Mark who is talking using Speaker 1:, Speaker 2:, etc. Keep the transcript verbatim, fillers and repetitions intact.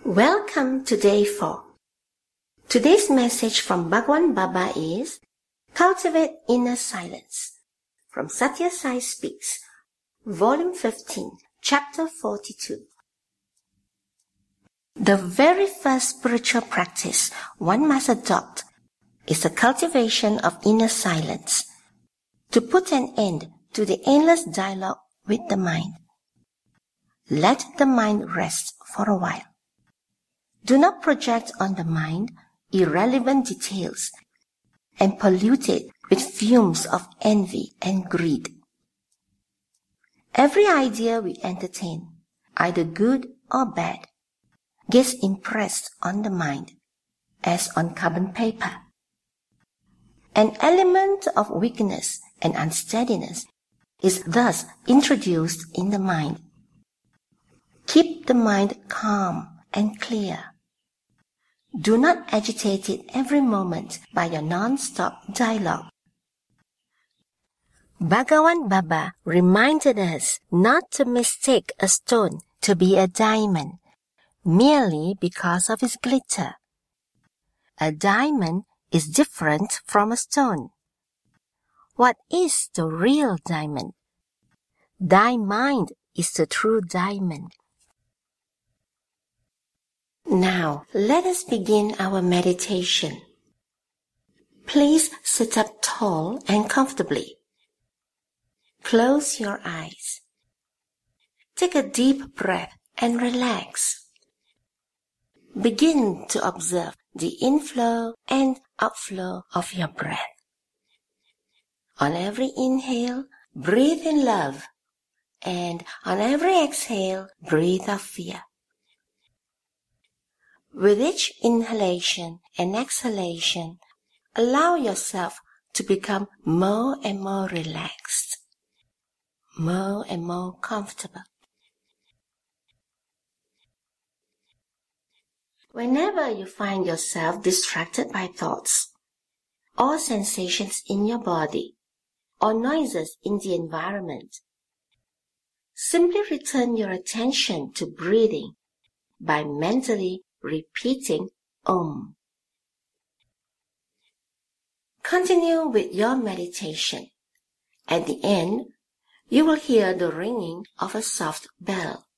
Speaker 1: Welcome to day four. Today's message from Bhagwan Baba is Cultivate Inner Silence from Satya Sai Speaks, Volume fifteen, Chapter forty-two. The very first spiritual practice one must adopt is the cultivation of inner silence, to put an end to the endless dialogue with the mind. Let the mind rest for a while. Do not project on the mind irrelevant details and pollute it with fumes of envy and greed. Every idea we entertain, either good or bad, gets impressed on the mind as on carbon paper. An element of weakness and unsteadiness is thus introduced in the mind. Keep the mind calm and clear. Do not agitate it every moment by your non-stop dialogue. Bhagwan Baba reminded us not to mistake a stone to be a diamond merely because of its glitter. A diamond is different from a stone. What is the real diamond? Thy mind is the true diamond. Now, let us begin our meditation. Please sit up tall and comfortably. Close your eyes. Take a deep breath and relax. Begin to observe the inflow and outflow of your breath. On every inhale, breathe in love, and on every exhale, breathe out fear. With each inhalation and exhalation, allow yourself to become more and more relaxed, more and more comfortable. Whenever you find yourself distracted by thoughts, or sensations in your body, or noises in the environment, simply return your attention to breathing by mentally repeating Om. Continue with your meditation. At the end, you will hear the ringing of a soft bell.